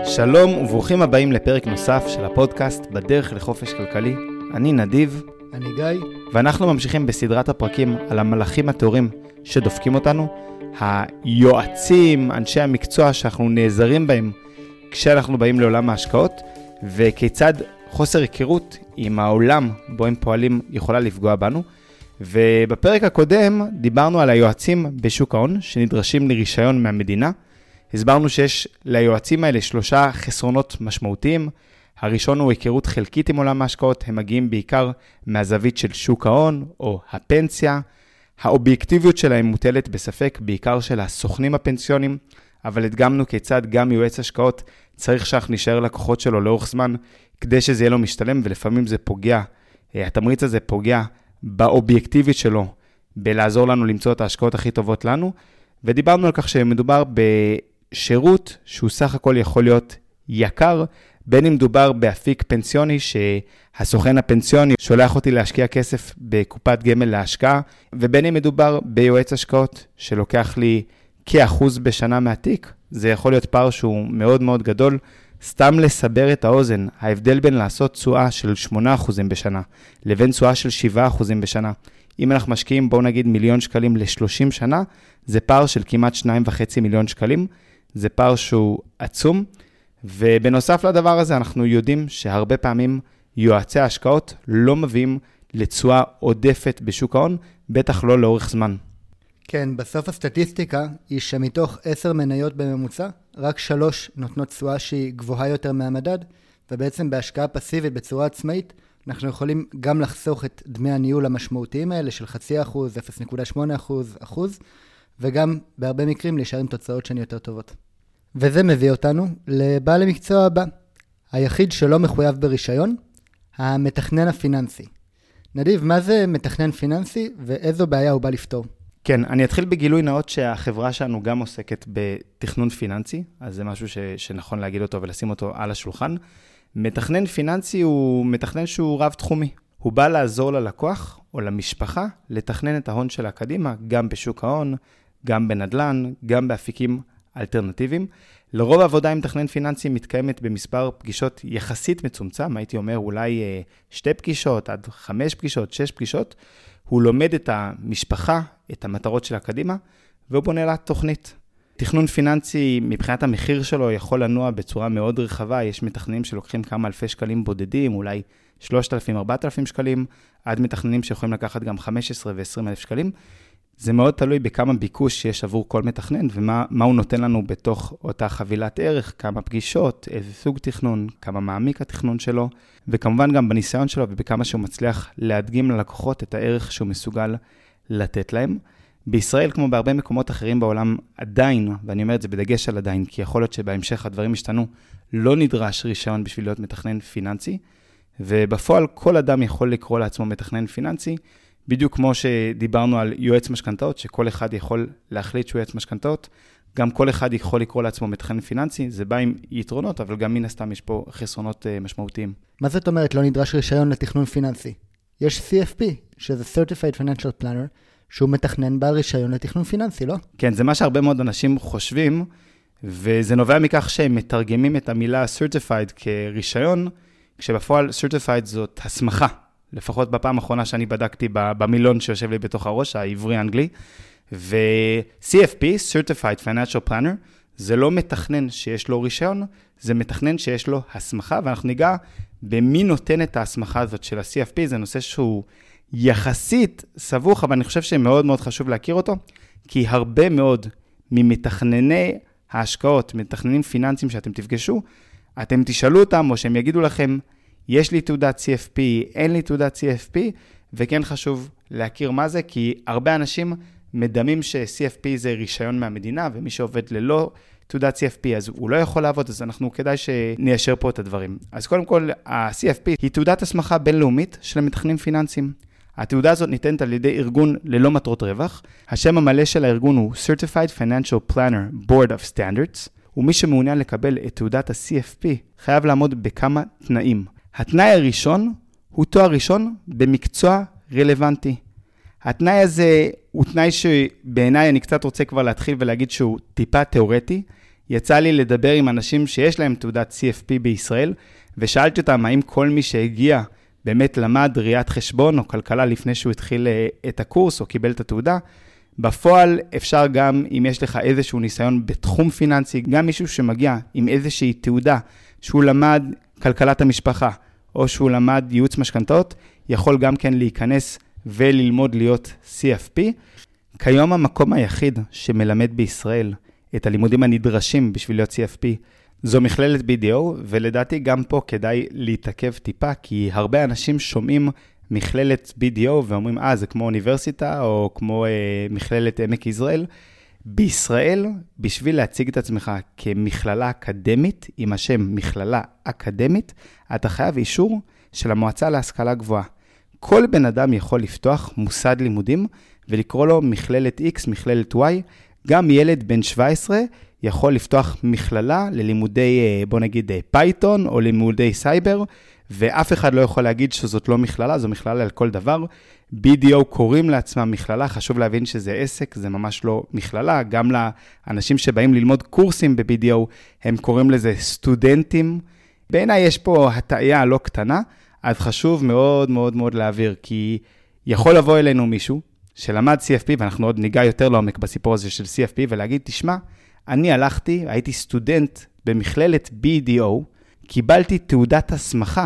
שלום וברוכים הבאים לפרק נוסף של הפודקאסט בדרך לחופש כלכלי. אני נדיב. אני גיא. ואנחנו ממשיכים בסדרת הפרקים על המלאכים הטהורים שדופקים אותנו, היועצים, אנשי המקצוע שאנחנו נעזרים בהם כשאנחנו באים לעולם ההשקעות, וכיצד חוסר היכרות עם העולם בו הם פועלים יכולה לפגוע בנו. ובפרק הקודם דיברנו על היועצים בשוק ההון שנדרשים לרישיון מהמדינה. הסברנו שיש ליועצים האלה 3 חסרונות משמעותיים. הראשון הוא היכרות חלקית עם עולם ההשקעות, הם מגיעים בעיקר מהזווית של שוק ההון או הפנסיה. האובייקטיביות שלהם מוטלת בספק, בעיקר של הסוכנים הפנסיונים, אבל הדגמנו כיצד גם יועץ השקעות צריך שאנחנו נשאר לקוחות שלו לאורך זמן, כדי שזה יהיה לו משתלם, ולפעמים זה פוגע, התמריץ הזה פוגע באובייקטיביות שלו, בלעזור לנו למצוא את ההשקעות הכי טובות לנו, ודיברנו על כך שמדובר בשירות שהוא סך הכל יכול להיות יקר, בין אם מדובר באפיק פנסיוני שהסוכן הפנסיוני שולח אותי להשקיע כסף בקופת גמל להשקעה, ובין אם מדובר ביועץ השקעות שלוקח לי כ1% בשנה מהתיק. זה יכול להיות פער שהוא מאוד מאוד גדול. סתם לסבר את האוזן, ההבדל בין לעשות תשואה של 8% בשנה לבין תשואה של 7% בשנה, אם אנחנו משקיעים בואו נגיד $1,000,000 ל-30 שנה, זה פער של כמעט 2.5 מיליון שקלים, זה פער שהוא עצום. ובנוסף לדבר הזה אנחנו יודעים שהרבה פעמים יועצי ההשקעות לא מביאים לתשואה עודפת בשוק ההון, בטח לא לאורך זמן. כן, בסוף הסטטיסטיקה היא שמתוך 10 מניות בממוצע, רק 3 נותנות תשואה שהיא גבוהה יותר מהמדד, ובעצם בהשקעה פסיבית בצורה עצמאית, אנחנו יכולים גם לחסוך את דמי הניהול המשמעותיים האלה של 0.5%, 0.8%, וגם בהרבה מקרים להישאר עם תוצאות שהן יותר טובות. וזה מביא אותנו לבעל המקצוע הבא, היחיד שלא מחויב ברישיון, המתכנן הפיננסי. נדיב, מה זה מתכנן פיננסי ואיזו בעיה הוא בא לפתור? כן, אני אתחיל בגילוי נאות שהחברה שלנו גם עוסקת בתכנון פיננסי, אז זה משהו שנכון להגיד אותו ולשים אותו על השולחן. מתכנן פיננסי הוא מתכנן שהוא רב תחומי. הוא בא לעזור ללקוח או למשפחה לתכנן את ההון שלה קדימה, גם בשוק ההון, גם בנדלן, גם באפיקים אלטרנטיביים. לרוב העבודה עם מתכנן פיננסי מתקיימת במספר פגישות יחסית מצומצם, הייתי אומר אולי 2 פגישות עד 5 פגישות, 6 פגישות. הוא לומד את המשפחה, את המטרות שלה קדימה, והוא בונה לה תוכנית. תכנון פיננסי מבחינת המחיר שלו יכול לנוע בצורה מאוד רחבה, יש מתכננים שלוקחים כמה אלפי שקלים בודדים, אולי 3,000-4,000 שקלים, עד מתכננים שיכולים לקחת גם 15 ו-20 אלף שקלים. זה מאוד תלוי בכמה ביקוש שיש עבור כל מתכנן, ומה הוא נותן לנו בתוך אותה חבילת ערך, כמה פגישות, איזה סוג תכנון, כמה מעמיק התכנון שלו, וכמובן גם בניסיון שלו ובכמה שהוא מצליח להדגים ללקוחות את הערך שהוא מסוגל לתת להם. בישראל, כמו בהרבה מקומות אחרים בעולם, עדיין, ואני אומר את זה בדגש על עדיין, כי יכול להיות שבהמשך הדברים השתנו, לא נדרש רישיון בשביל להיות מתכנן פיננסי, ובפועל כל אדם יכול לקרוא לעצמו מתכנן פיננסי, בדיוק כמו שדיברנו על יועץ משכנתאות, שכל אחד יכול להחליט שהוא יועץ משכנתאות, גם כל אחד יכול לקרוא לעצמו מתכנן פיננסי, זה בא עם יתרונות, אבל גם מן הסתם יש פה חסרונות משמעותיים. מה זאת אומרת לא נדרש רישיון לתכנון פיננסי? יש CFP, שזה Certified Financial Planner, שהוא מתכנן בעל רישיון לתכנון פיננסי, לא? כן, זה מה שהרבה מאוד אנשים חושבים, וזה נובע מכך שהם מתרגמים את המילה Certified כרישיון, כשבפועל Certified זאת הסמכה. לפחות בפעם האחרונה שאני בדקתי במילון שיושב לי בתוך הראש, העברי האנגלי, ו-CFP, Certified Financial Planner, זה לא מתכנן שיש לו רישיון, זה מתכנן שיש לו הסמכה, ואנחנו ניגע במי נותן את ההסמכה הזאת של ה-CFP, זה נושא שהוא יחסית סבוך, אבל אני חושב שמאוד מאוד חשוב להכיר אותו, כי הרבה מאוד ממתכנני ההשקעות, מתכננים פיננסיים שאתם תפגשו, אתם תשאלו אותם, או שהם יגידו לכם, יש לי תעודת CFP, אין לי תעודת CFP, וכן חשוב להכיר מה זה, כי הרבה אנשים מדמים ש-CFP זה רישיון מהמדינה, ומי שעובד ללא תעודת CFP, אז הוא לא יכול לעבוד, אז אנחנו כדאי שניישר פה את הדברים. אז קודם כל, ה-CFP היא תעודת הסמכה בינלאומית של מתכננים פיננסיים. התעודה הזאת ניתנת על ידי ארגון ללא מטרות רווח. השם המלא של הארגון הוא Certified Financial Planner Board of Standards, ומי שמעוניין לקבל את תעודת ה-CFP חייב לעמוד בכמה תנאים. התנאי הראשון הוא תואר ראשון במקצוע רלוונטי. התנאי הזה הוא תנאי שבעיניי אני קצת רוצה כבר להתחיל ולהגיד שהוא טיפה תיאורטי. יצא לי לדבר עם אנשים שיש להם תעודת CFP בישראל, ושאלתי אותם האם כל מי שהגיע באמת למד ראיית חשבון או כלכלה לפני שהוא התחיל את הקורס או קיבל את התעודה. בפועל אפשר גם, אם יש לך איזשהו ניסיון בתחום פיננסי, גם מישהו שמגיע עם איזושהי תעודה שהוא למד כלכלת המשפחה, או שהוא למד ייעוץ משכנתאות, יכול גם כן להיכנס וללמוד להיות CFP. כיום המקום היחיד שמלמד בישראל את הלימודים הנדרשים בשביל להיות CFP, זו מכללת BDO, ולדעתי גם פה כדאי להתעכב טיפה, כי הרבה אנשים שומעים מכללת BDO ואומרים, זה כמו אוניברסיטה או כמו מכללת עמק יזרעאל. בישראל, בשביל להציג את עצמך כמכללה אקדמית, עם השם מכללה אקדמית, אתה חייב אישור של המועצה להשכלה גבוהה. כל בן אדם יכול לפתוח מוסד לימודים ולקרוא לו מכללת X, מכללת Y. גם ילד בן 17 יכול לפתוח מכללה ללימודי, בוא נגיד, פייתון או לימודי סייבר, ואף אחד לא יכול להגיד שזאת לא מכללה, זו מכללה על כל דבר. BDO קוראים לעצמם מכללה, חשוב להבין שזה עסק, זה ממש לא מכללה. גם לאנשים שבאים ללמוד קורסים ב-BDO, הם קוראים לזה סטודנטים. בעיניי יש פה הטעיה לא קטנה, אז חשוב מאוד מאוד מאוד להעביר, כי יכול לבוא אלינו מישהו שלמד CFP, ואנחנו עוד ניגע יותר לעומק בסיפור הזה של CFP, ולהגיד, תשמע, אני הייתי סטודנט במכללת BDO, קיבלתי תעודת הסמכה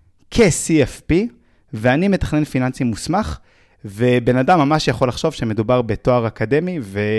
כ-CFP, ואני מתכנן פיננסי מוסמך, ובן אדם ממש יכול לחשוב שמדובר בתואר אקדמי,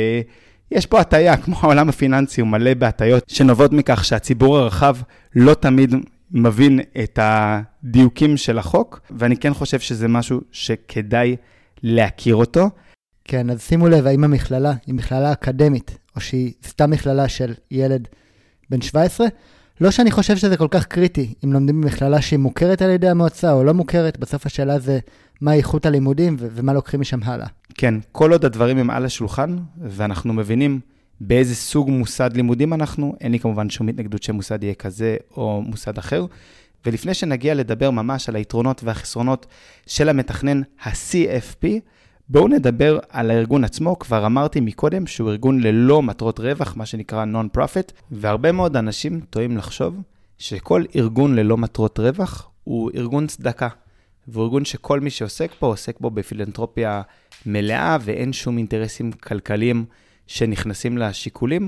ויש פה הטעיה, כמו העולם הפיננסי, הוא מלא בהטעיות, שנובעות מכך שהציבור הרחב לא תמיד מבין את הדיוקים של החוק, ואני כן חושב שזה משהו שכדאי להכיר אותו. כן, אז שימו לב, האם המכללה היא מכללה אקדמית, או שהיא סתם מכללה של ילד בן 17, לא שאני חושב שזה כל כך קריטי, אם לומדים במכללה שהיא מוכרת על ידי המועצה או לא מוכרת, בסוף השאלה זה מה איכות הלימודים ומה לוקחים משם הלאה. כן, כל עוד הדברים הם על השולחן, ואנחנו מבינים באיזה סוג מוסד לימודים אין לי כמובן שום התנגדות שמוסד יהיה כזה או מוסד אחר, ולפני שנגיע לדבר ממש על היתרונות והחסרונות של המתכנן ה-CFP, בואו נדבר על הארגון עצמו. כבר אמרתי מקודם שהוא ארגון ללא מטרות רווח, מה שנקרא non-profit, והרבה מאוד אנשים טועים לחשוב שכל ארגון ללא מטרות רווח הוא ארגון צדקה, והוא ארגון שכל מי שעוסק פה, עוסק בו בפילנתרופיה מלאה, ואין שום אינטרסים כלכליים שנכנסים לשיקולים,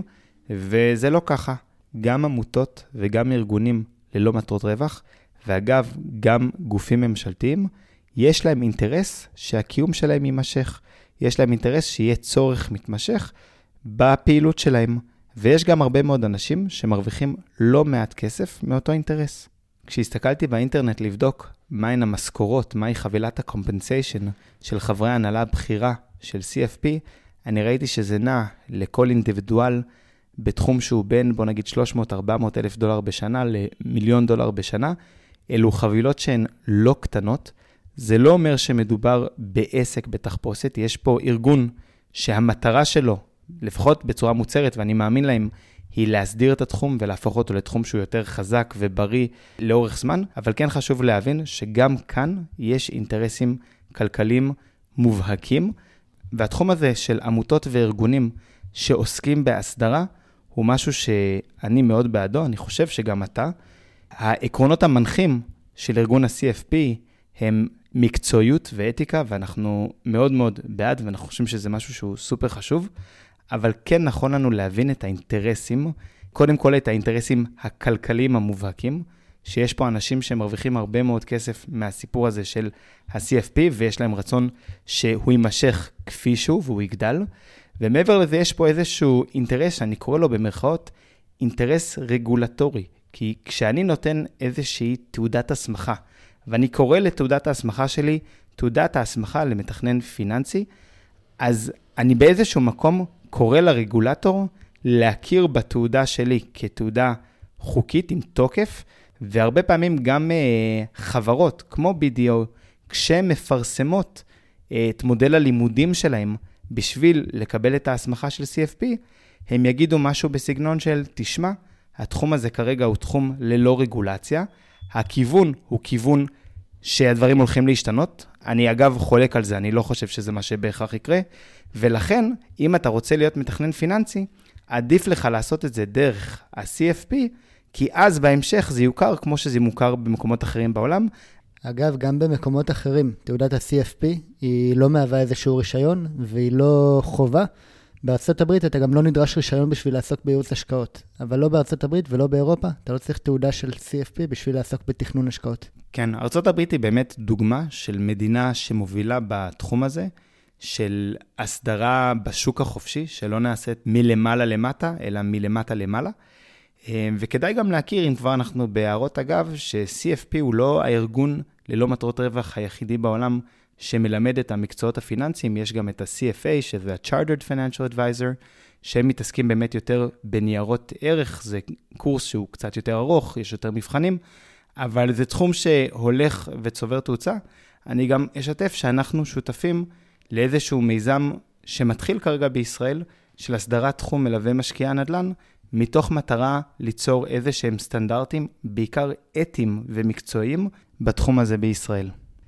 וזה לא ככה. גם עמותות וגם ארגונים ללא מטרות רווח, ואגב, גם גופים ממשלתיים, יש להם אינטרס שהקיום שלהם יימשך. יש להם אינטרס שיהיה צורך מתמשך בפעילות שלהם. ויש גם הרבה מאוד אנשים שמרוויחים לא מעט כסף מאותו אינטרס. כשהסתכלתי באינטרנט לבדוק מהן המשכורות, מהי חבילת הקומפנסיישן של חברי ההנהלה הבכירה של CFP, אני ראיתי שזה נע לכל אינדיבידואל בתחום שהוא בין, בוא נגיד, 300-400 אלף דולר בשנה ל$1,000,000 בשנה. אלו חבילות שהן לא קטנות. זה לא אומר שמדובר בעסק בתחפושת. יש פה ארגון שהמטרה שלו, לפחות בצורה מוצרת, ואני מאמין להם, היא להסדיר את התחום ולהפוך אותו לתחום שהוא יותר חזק ובריא לאורך זמן, אבל כן חשוב להבין שגם כאן יש אינטרסים כלכליים מובהקים, והתחום הזה של עמותות וארגונים שעוסקים בהסדרה, הוא משהו שאני מאוד בעדו, אני חושב שגם אתה. העקרונות המנחים של ארגון ה-CFP הם מקצועיות ואתיקה, ואנחנו מאוד מאוד בעד, ואנחנו חושבים שזה משהו שהוא סופר חשוב, אבל כן נכון לנו להבין את האינטרסים, קודם כל את האינטרסים הכלכליים המובהקים, שיש פה אנשים שמרוויחים הרבה מאוד כסף מהסיפור הזה של ה-CFP, ויש להם רצון שהוא יימשך כפי שהוא והוא יגדל, ומעבר לזה יש פה איזשהו אינטרס, שאני קורא לו במרכאות, אינטרס רגולטורי, כי כשאני נותן איזושהי תעודת הסמכה, ואני קורא לתעודת ההסמכה שלי, תעודת ההסמכה למתכנן פיננסי, אז אני באיזשהו מקום קורא לרגולטור להכיר בתעודה שלי כתעודה חוקית עם תוקף, והרבה פעמים גם חברות כמו BDO, כשהן מפרסמות את מודל הלימודים שלהם בשביל לקבל את ההסמכה של CFP, הם יגידו משהו בסגנון של, תשמע, התחום הזה כרגע הוא תחום ללא רגולציה, הכיוון הוא כיוון שהדברים הולכים להשתנות. אני אגב חולק על זה, אני לא חושב שזה מה שבהכרח יקרה, ולכן אם אתה רוצה להיות מתכנן פיננסי, עדיף לך לעשות את זה דרך ה-CFP, כי אז בהמשך זה יוכר כמו שזה מוכר במקומות אחרים בעולם. אגב, גם במקומות אחרים, תעודת ה-CFP היא לא מהווה איזשהו רישיון, והיא לא חובה. בארצות הברית אתה גם לא נדרש רישיון בשביל לעסוק בייעוץ השקעות, אבל לא בארצות הברית ולא באירופה, אתה לא צריך תעודה של CFP בשביל לעסוק בתכנון השקעות. כן, ארצות הברית היא באמת דוגמה של מדינה שמובילה בתחום הזה, של הסדרה בשוק החופשי, שלא נעשית מלמעלה למטה, אלא מלמטה למעלה. וכדאי גם להכיר, אם כבר אנחנו בהערות אגב, ש-CFP הוא לא הארגון ללא מטרות רווח היחידי בעולם שמלמד את המקצועות הפיננסיים, יש גם את ה-CFA, שזה ה-Chartered Financial Advisor, שהם מתעסקים באמת יותר בניירות ערך, זה קורס שהוא קצת יותר ארוך, יש יותר מבחנים, אבל זה תחום שהולך וצובר תאוצה. אני גם אשתף שאנחנו שותפים לאיזשהו מיזם שמתחיל כרגע בישראל, של הסדרת תחום מלווה משקיעי הנדל"ן, מתוך מטרה ליצור איזה שהם סטנדרטים, בעיקר אתיים ומקצועיים, בתחום הזה בישראל.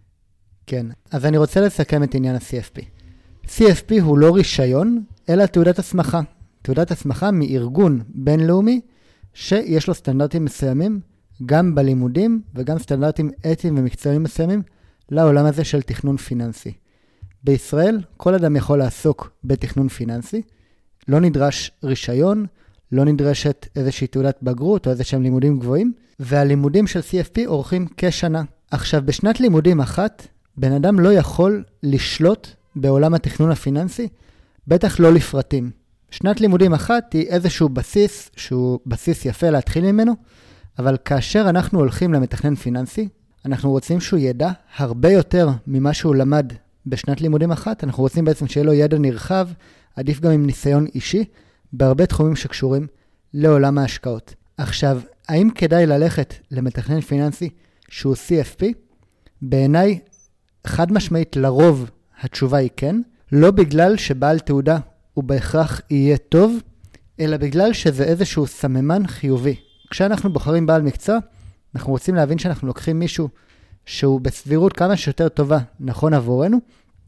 כן, אז אני רוצה לסכם את עניין ה-CFP. CFP הוא לא רישיון, אלא תעודת הסמכה. תעודת הסמכה מארגון בינלאומי, שיש לו סטנדרטים מסוימים, גם בלימודים וגם סטנדרטים אתיים ומקצועיים מסוימים, לעולם הזה של תכנון פיננסי. בישראל, כל אדם יכול לעסוק בתכנון פיננסי, לא נדרש רישיון, לא נדרשת איזושהי תעודת בגרות או איזשהם לימודים גבוהים, והלימודים של CFP אורכים כשנה. עכשיו, בשנת לימודים אחת, בן אדם לא יכול לשלוט בעולם התכנון הפיננסי, בטח לא לפרטים. שנת לימודים אחת היא איזשהו בסיס, שהוא בסיס יפה להתחיל ממנו, אבל כאשר אנחנו הולכים למתכנן פיננסי, אנחנו רוצים שהוא ידע הרבה יותר ממה שהוא למד בשנת לימודים אחת, אנחנו רוצים בעצם שיהיה לו ידע נרחב, עדיף גם עם ניסיון אישי, בהרבה תחומים שקשורים לעולם ההשקעות. עכשיו, האם כדאי ללכת למתכנן פיננסי שהוא CFP? בעיניי, חד משמעית לרוב התשובה היא כן, לא בגלל שבעל תעודה הוא בהכרח יהיה טוב, אלא בגלל שזה איזשהו סממן חיובי. כשאנחנו בוחרים בעל מקצוע, אנחנו רוצים להבין שאנחנו לוקחים מישהו שהוא בסבירות כמה שיותר טובה, נכון עבורנו,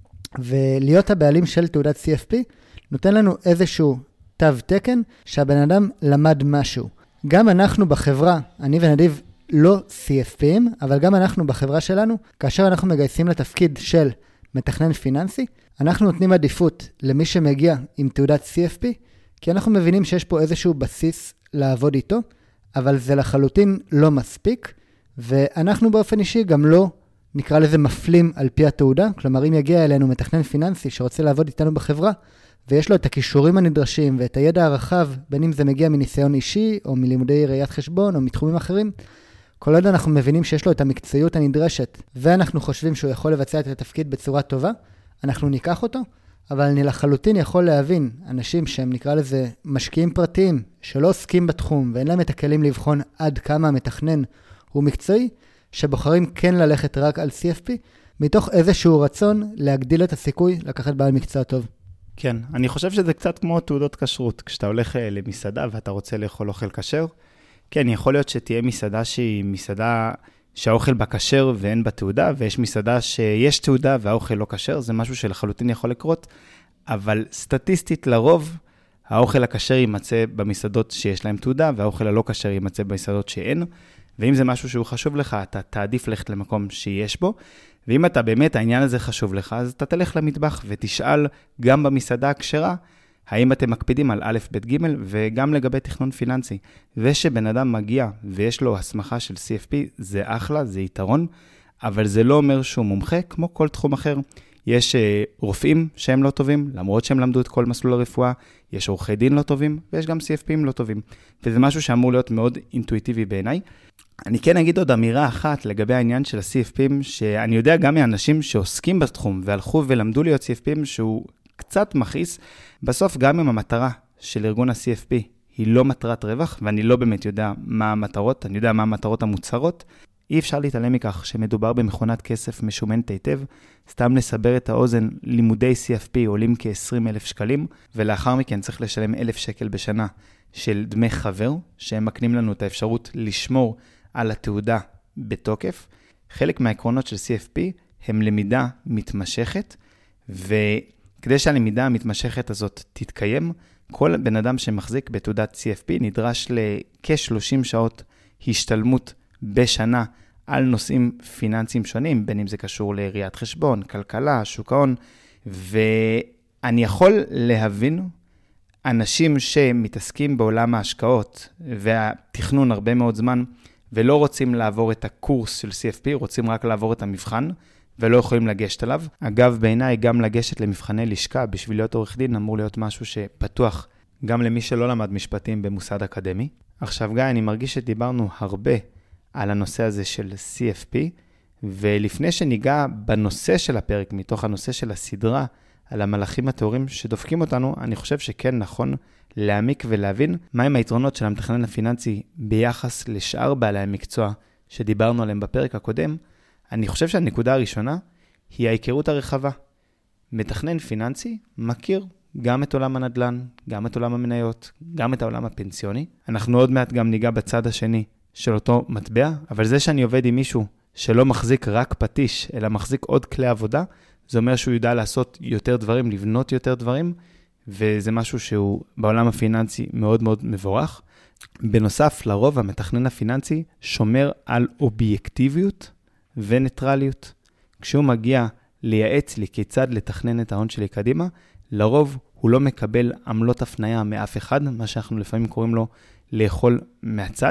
ולהיות הבעלים של תעודת CFP נותן לנו איזשהו תו תקן שהבן אדם למד משהו. גם אנחנו בחברה, אני ונדיב לא CFP'ים, אבל גם אנחנו בחברה שלנו, כאשר אנחנו מגייסים לתפקיד של מתכנן פיננסי, אנחנו נותנים עדיפות למי שמגיע עם תעודת CFP, כי אנחנו מבינים שיש פה איזשהו בסיס לעבוד איתו, אבל זה לחלוטין לא מספיק, ואנחנו באופן אישי גם לא נקרא לזה מפלים על פי התעודה, כלומר אם יגיע אלינו מתכנן פיננסי שרוצה לעבוד איתנו בחברה, ויש לו את הכישורים הנדרשים ואת הידע הרחב, בין אם זה מגיע מניסיון אישי, או מלימודי ראיית חשבון, או מתחומים אחרים, כל עוד אנחנו מבינים שיש לו את המקצועיות הנדרשת, ואנחנו חושבים שהוא יכול לבצע את התפקיד בצורה טובה, אנחנו ניקח אותו, אבל אני לחלוטין יכול להבין אנשים שהם נקרא לזה משקיעים פרטיים, שלא עוסקים בתחום, ואין להם את הכלים לבחון עד כמה המתכנן הוא מקצועי, שבוחרים כן ללכת רק על CFP, מתוך איזשהו רצון להגדיל את הסיכוי לקחת בעל מקצוע טוב. כן, אני חושב שזה קצת כמו תעודות כשרות. כשאתה הולך למסעדה ואתה רוצה לאכול אוכל כשר, כן, יכול להיות שתהיה מסעדה שהיא מסעדה שהאוכל בה כשר ואין בה תעודה, ויש מסעדה שיש תעודה והאוכל לא כשר, זה משהו שלחלוטין יכול לקרות, אבל סטטיסטית לרוב, האוכל הכשר יימצא במסעדות שיש להם תעודה, והאוכל הלא כשר יימצא במסעדות שאין, ואם זה משהו שהוא חשוב לך, אתה תעדיף ללכת למקום שיש בו, ואם אתה באמת, העניין הזה חשוב לך, אז אתה תלך למטבח ותשאל גם במסעדה הכשרה, האם אתם מקפידים על א', ב', ג', וגם לגבי תכנון פיננסי. ושבן אדם מגיע ויש לו הסמכה של CFP, זה אחלה, זה יתרון, אבל זה לא אומר שהוא מומחה, כמו כל תחום אחר. יש רופאים שהם לא טובים, למרות שהם למדו את כל מסלול הרפואה, יש עורכי דין לא טובים, ויש גם CFP'ים לא טובים. וזה משהו שאמור להיות מאוד אינטואיטיבי בעיניי. אני כן אגיד עוד אמירה אחת לגבי העניין של ה-CFP'ים, שאני יודע גם מאנשים שעוסקים בתחום, והלכו ולמדו להיות CFP'ים שהוא קצת מכעיס, בסוף גם אם המטרה של ארגון ה-CFP היא לא מטרת רווח, ואני לא באמת יודע מה המטרות, אני יודע מה המטרות המוצהרות, אי אפשר להתעלם מכך שמדובר במכונת כסף משומנת היטב, סתם לסבר את האוזן, לימודי CFP עולים כ-20,000 שקלים, ולאחר מכן צריך לשלם 1,000 שקל בשנה של דמי חבר, שהם מקנים לנו את האפשרות לשמור על התעודה בתוקף. חלק מהעקרונות של CFP הם למידה מתמשכת, וכדי שהלמידה המתמשכת הזאת תתקיים, כל בן אדם שמחזיק בתעודת CFP נדרש לכ-30 שעות השתלמות בשנה על נושאים פיננסיים שונים, בין אם זה קשור לראיית חשבון, כלכלה, שוק ההון, ואני יכול להבין אנשים שמתעסקים בעולם ההשקעות והתכנון הרבה מאוד זמן, ולא רוצים לעבור את הקורס של CFP, רוצים רק לעבור את המבחן, ולא יכולים לגשת עליו. אגב, בעיניי גם לגשת למבחני לשכה בשביל להיות עורך דין אמור להיות משהו שפתוח גם למי שלא למד משפטים במוסד אקדמי. עכשיו גיא, אני מרגיש שדיברנו הרבה על הנושא הזה של CFP, ולפני שניגע בנושא של הפרק, מתוך הנושא של הסדרה, על המלאכים הטהורים שדופקים אותנו, אני חושב שכן נכון להעמיק ולהבין מהם היתרונות של המתכנן הפיננסי ביחס לשאר בעלי המקצוע שדיברנו עליהם בפרק הקודם. אני חושב שהנקודה הראשונה היא ההיכרות הרחבה. מתכנן פיננסי מכיר גם את עולם הנדל"ן, גם את עולם המניות, גם את העולם הפנסיוני. אנחנו עוד מעט גם ניגע בצד השני של אותו מטבע, אבל זה שאני עובד עם מישהו שלא מחזיק רק פטיש, אלא מחזיק עוד כלי עבודה, זה אומר שהוא יודע לעשות יותר דברים, לבנות יותר דברים, וזה משהו שהוא בעולם הפיננסי מאוד מאוד מבורך. בנוסף, לרוב המתכנן הפיננסי שומר על אובייקטיביות וניטרליות. כשהוא מגיע לייעץ לי כיצד לתכנן את ההון שלי קדימה, לרוב הוא לא מקבל עמלות הפניה מאף אחד, מה שאנחנו לפעמים קוראים לו לאכול מהצד,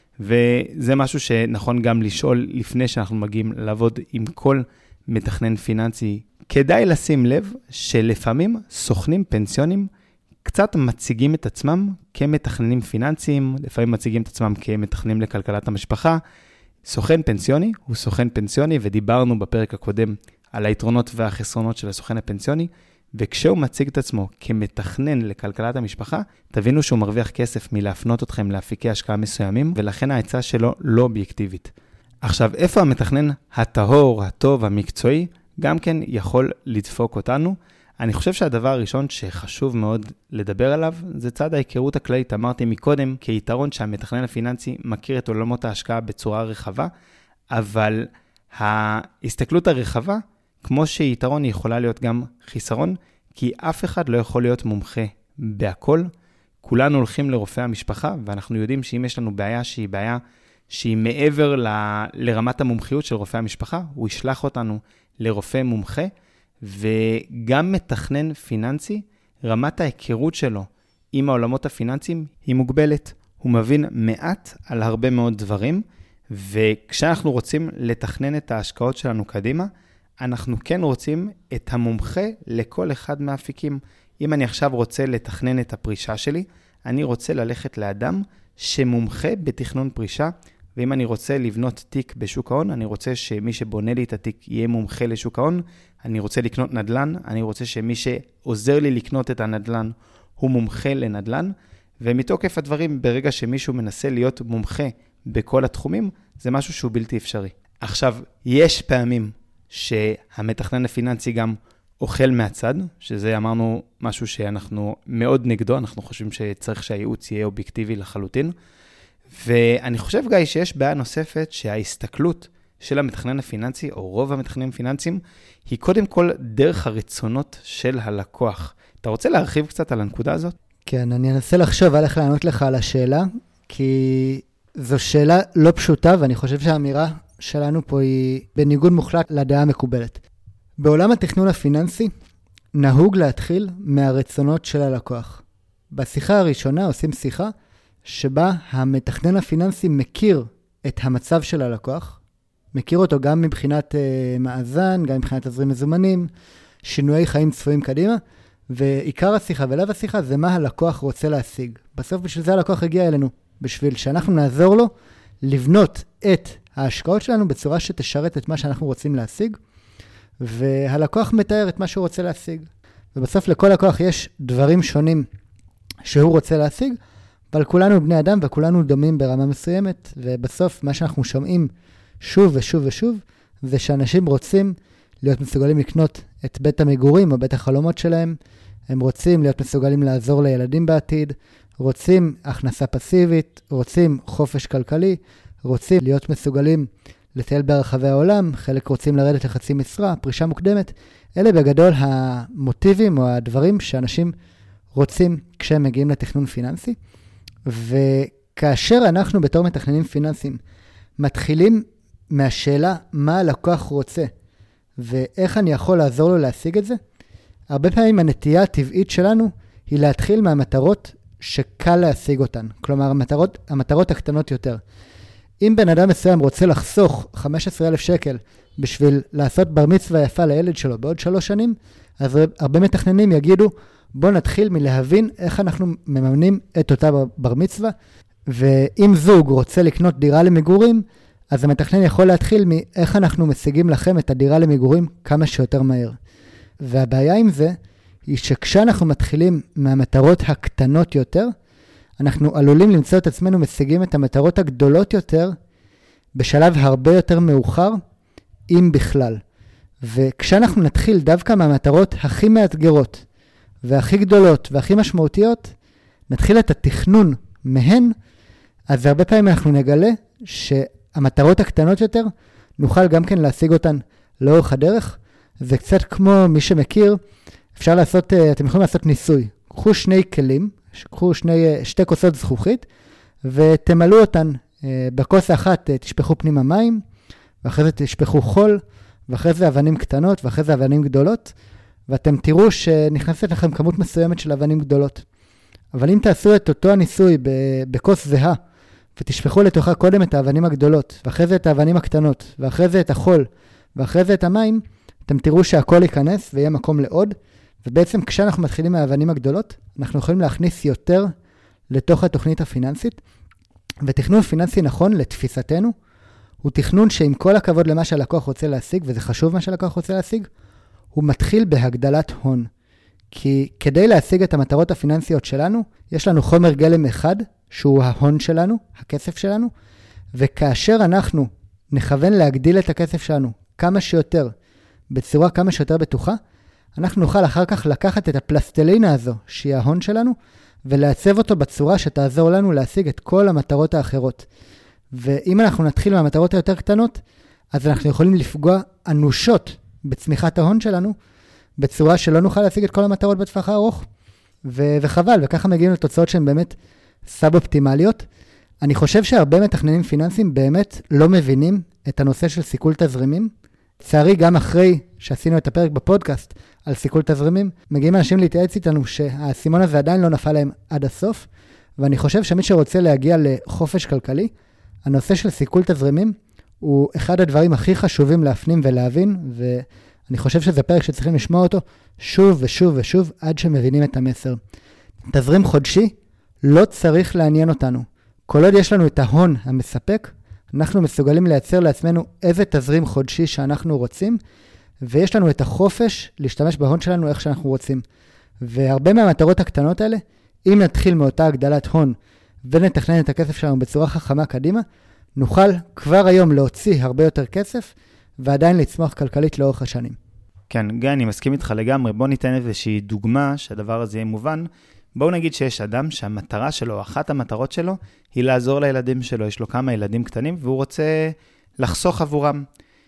וזה משהו שנכון גם לשאול לפני שאנחנו מגיעים לעבוד עם כל מתכנן פיננסי. כדאי לשים לב שלפעמים סוכנים פנסיונים קצת מציגים את עצמם כמתכננים פיננסיים, לפעמים מציגים את עצמם כמתכננים לכלכלת המשפחה. סוכן פנסיוני הוא סוכן פנסיוני, ודיברנו בפרק הקודם על היתרונות והחסרונות של הסוכן הפנסיוני, וכשהוא מציג את עצמו כמתכנן לכלכלת המשפחה, תבינו שהוא מרוויח כסף מלהפנות אתכם להפיקי השקעה מסוימים, ולכן ההצעה שלו לא אובייקטיבית. עכשיו, איפה המתכנן הטהור, הטוב, המקצועי, גם כן יכול לדפוק אותנו? אני חושב שהדבר הראשון שחשוב מאוד לדבר עליו, זה צד ההיכרות הכללית. אמרתי מקודם, כיתרון שהמתכנן הפיננסי מכיר את עולמות ההשקעה בצורה רחבה, אבל ההסתכלות הרחבה, כמו שיתרון, היא יכולה להיות גם חיסרון, כי אף אחד לא יכול להיות מומחה בהכל. כולנו הולכים לרופא המשפחה, ואנחנו יודעים שאם יש לנו בעיה שהיא מעבר לרמת המומחיות של רופא המשפחה, הוא ישלח אותנו לרופא מומחה, וגם מתכנן פיננסי, רמת ההיכרות שלו עם העולמות הפיננסיים היא מוגבלת. הוא מבין מעט על הרבה מאוד דברים, וכשאנחנו רוצים לתכנן את ההשקעות שלנו קדימה, אנחנו כן רוצים את המומחה לכל אחד מהאפיקים. אם אני עכשיו רוצה לתכנן את הפרישה שלי, אני רוצה ללכת לאדם שמומחה בתכנון פרישה, ואם אני רוצה לבנות תיק בשוק ההון, אני רוצה שמי שבונה לי את התיק יהיה מומחה לשוק ההון, אני רוצה לקנות נדל"ן, אני רוצה שמי שעוזר לי לקנות את הנדל"ן הוא מומחה לנדל"ן, ומתוקף הדברים, ברגע שמישהו מנסה להיות מומחה בכל התחומים, זה משהו שהוא בלתי אפשרי. עכשיו, יש פעמים שהמתכנן הפיננסי גם אוכל מהצד, שזה אמרנו משהו שאנחנו מאוד נגדו, אנחנו חושבים שצריך שהייעוץ יהיה אובייקטיבי לחלוטין, ואני חושב גיא שיש בעיה נוספת שההסתכלות של המתכנן הפיננסי, או רוב המתכננים הפיננסיים, היא קודם כל דרך הרצונות של הלקוח. אתה רוצה להרחיב קצת על הנקודה הזאת? כן, אני אנסה לחשוב על איך לענות לך על השאלה, כי זו שאלה לא פשוטה, ואני חושב שהאמירה שלנו פה היא בניגוד מוחלט לדעה המקובלת. בעולם התכנון הפיננסי, נהוג להתחיל מהרצונות של הלקוח. בשיחה הראשונה עושים שיחה שבה המתכנן הפיננסי מכיר את המצב של הלקוח, מכיר אותו גם מבחינת מאזן, גם מבחינת תזרים מזומנים, שינויי חיים צפויים קדימה, ועיקר השיחה ולב השיחה זה מה הלקוח רוצה להשיג. בסוף בשביל זה הלקוח הגיע אלינו, בשביל שאנחנו נעזור לו לבנות את ההשקעות שלנו בצורה שתשרת את מה שאנחנו רוצים להשיג, והלקוח מתאר את מה שהוא רוצה להשיג. ובסוף לכל לקוח יש דברים שונים שהוא רוצה להשיג, אבל כולנו בני אדם וכולנו דומים ברמה מסוימת, ובסוף מה שאנחנו שומעים שוב ושוב ושוב, זה שאנשים רוצים להיות מסוגלים לקנות את בית המגורים או בית החלומות שלהם, הם רוצים להיות מסוגלים לעזור לילדים בעתיד, רוצים הכנסה פסיבית, רוצים חופש כלכלי, רוצים להיות מסוגלים לטייל ברחבי העולם, חלק רוצים לרדת לחצי משרה, פרישה מוקדמת. אלה בגדול המוטיבים או הדברים שאנשים רוצים כשהם מגיעים לתכנון פיננסי, וכאשר אנחנו בתור מתכננים פיננסיים מתחילים מהשאלה מה הלקוח רוצה, ואיך אני יכול לעזור לו להשיג את זה, הרבה פעמים הנטייה הטבעית שלנו היא להתחיל מהמטרות שקל להשיג אותן. כלומר, המטרות הקטנות יותר. אם בן אדם מסוים רוצה לחסוך 15,000 שקל בשביל לעשות בר מצווה יפה לילד שלו בעוד 3 שנים, אז הרבה מתכננים יגידו, בוא נתחיל מלהבין איך אנחנו מממנים את אותה בר מצווה, ואם זוג רוצה לקנות דירה למגורים, אז המתכנן יכול להתחיל מאיך אנחנו משיגים לכם את הדירה למגורים כמה שיותר מהר. והבעיה עם זה היא שכשאנחנו מתחילים מהמטרות הקטנות יותר, אנחנו עלולים למצוא את עצמנו משיגים את המטרות הגדולות יותר בשלב הרבה יותר מאוחר, אם בכלל. וכשאנחנו נתחיל דווקא מהמטרות הכי מאתגרות והכי גדולות והכי משמעותיות, נתחיל את התכנון מהן, אז הרבה פעמים אנחנו נגלה שהמטרות הקטנות יותר נוכל גם כן להשיג אותן לאורך הדרך. זה קצת כמו מי שמכיר, אתם יכולים לעשות ניסוי. קחו 2 כלים, קחו 2 כוסות זכוכית, ותמלאו אותן. בכוס האחת תשפכו פנימה מים, ואחרי זה תשפכו חול, ואחרי זה אבנים קטנות, ואחרי זה אבנים גדולות, ואתם תראו שנכנסת לכם כמות מסוימת של אבנים גדולות. אבל אם תעשו את אותו הניסוי בכוס זהה, ותשפכו לתוכה קודם את האבנים הגדולות, ואחרי זה את האבנים הקטנות, ואחרי זה את החול, ואחרי זה את המים, אתם תראו שהכל ייכנס ויהיה מקום לעוד, ובעצם כשאנחנו מתחילים מהאבנים הגדולות, אנחנו יכולים להכניס יותר לתוך התוכנית הפיננסית, ותכנון פיננסי נכון לתפיסתנו, הוא תכנון שעם כל הכבוד למה שהלקוח רוצה להשיג, וזה חשוב מה שהלקוח רוצה להשיג, הוא מתחיל בהגדלת הון. כי כדי להשיג את המטרות הפיננסיות שלנו, יש לנו חומר גלם אחד, שהוא ההון שלנו, הכסף שלנו, וכאשר אנחנו נכוון להגדיל את הכסף שלנו כמה שיותר, בצורה כמה שיותר בטוחה, אנחנו נוכל אחר כך לקחת את הפלסטלינה הזו, שהיא ההון שלנו, ולעצב אותו בצורה שתעזור לנו להשיג את כל המטרות האחרות. ואם אנחנו נתחיל מהמטרות היותר קטנות, אז אנחנו יכולים לפגוע אנושות בצמיחת ההון שלנו, בצורה שלא נוכל להשיג את כל המטרות בטווח הארוך, וחבל, וככה מגיעים לתוצאות שהן באמת סאב-אופטימליות. אני חושב שהרבה מתכננים פיננסיים באמת לא מבינים את הנושא של סיכול תזרימים. לצערי, גם אחרי שעשינו את הפרק בפודקאסט על סיכול תזרימים, מגיעים אנשים להתייעץ איתנו שהסימון הזה עדיין לא נפל להם עד הסוף, ואני חושב שמי שרוצה להגיע לחופש כלכלי, הנושא של סיכול תזרימים הוא אחד הדברים הכי חשובים להפנים ולהבין, ואני חושב שזה פרק שצריכים לשמוע אותו שוב ושוב ושוב עד שמבינים את המסר. תזרים חודשי לא צריך לעניין אותנו. כל עוד יש לנו את ההון המספק, אנחנו מסוגלים לייצר לעצמנו איזה תזרים חודשי שאנחנו רוצים, ויש לנו את החופש להשתמש בהון שלנו איך שאנחנו רוצים. והרבה מהמטרות הקטנות האלה, אם נתחיל מאותה הגדלת הון ונתכנן את הכסף שלנו בצורה חכמה קדימה, נוכל כבר היום להוציא הרבה יותר כסף, ועדיין לצמוח כלכלית לאורך השנים. כן, גיא, אני מסכים איתך לגמרי. בוא ניתן איזושהי דוגמה שהדבר הזה יהיה מובן. בואו נגיד שיש אדם שהמטרה שלו, אחת המטרות שלו, היא לעזור לילדים שלו. יש לו כמה ילדים קטנים והוא רוצה לחסוך עבורם.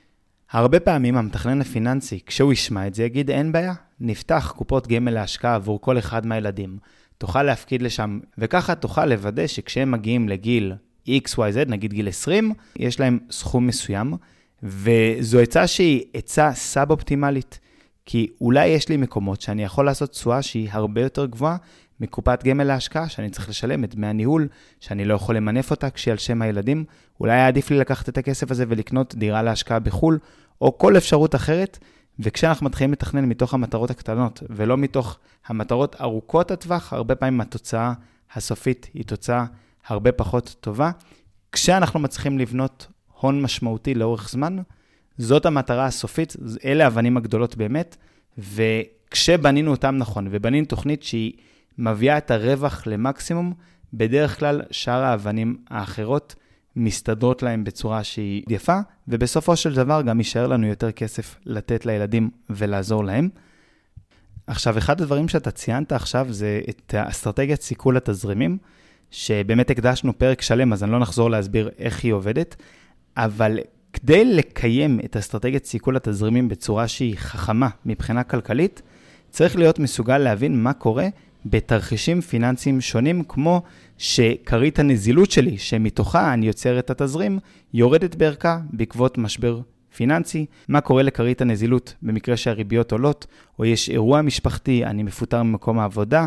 הרבה פעמים המתכנן הפיננסי, כשהוא ישמע את זה, יגיד אין בעיה, נפתח קופות גמל להשקעה עבור כל אחד מהילדים. תוכל להפקיד לשם, וככה תוכל לוודא שכשהם מגיעים לגיל XYZ, נגיד גיל 20, יש להם סכום מסוים, וזו עצה שהיא עצה סאב-אופטימלית, כי אולי יש לי מקומות שאני יכול לעשות תשואה שהיא הרבה יותר גבוהה מקופת גמל להשקעה, שאני צריך לשלם את דמי הניהול, שאני לא יכול למנף אותה כשהיא על שם הילדים. אולי עדיף לי לקחת את הכסף הזה ולקנות דירה להשקעה בחול, או כל אפשרות אחרת, וכשאנחנו מתחילים לתכנן מתוך המטרות הקטנות, ולא מתוך המטרות ארוכות הטווח, הרבה פעמים התוצאה הסופית היא תוצאה הרבה פחות טובה. כשאנחנו מצליחים לבנות הון משמעותי לאורך זמן, זאת המטרה הסופית, אלה האבנים הגדולות באמת, וכשבנינו אותם נכון, ובנינו תוכנית שהיא מביאה את הרווח למקסימום, בדרך כלל שאר האבנים האחרות מסתדרות להם בצורה שהיא יפה, ובסופו של דבר גם יישאר לנו יותר כסף לתת לילדים ולעזור להם. עכשיו, אחד הדברים שאתה ציינת עכשיו זה את האסטרטגיית סיכול התזרימים, שבאמת הקדשנו פרק שלם, אז אני לא נחזור להסביר איך היא עובדת, אבל כדי לקיים את אסטרטגיית סיכול התזרימים בצורה שהיא חכמה מבחינה כלכלית, צריך להיות מסוגל להבין מה קורה בתרחישים פיננסיים שונים, כמו שקרית הנזילות שלי, שמתוכה אני יוצר את התזרים, יורדת בערכה בעקבות משבר פיננסי. מה קורה לקרית הנזילות במקרה שהריביות עולות, או יש אירוע משפחתי, אני מפוטר ממקום העבודה,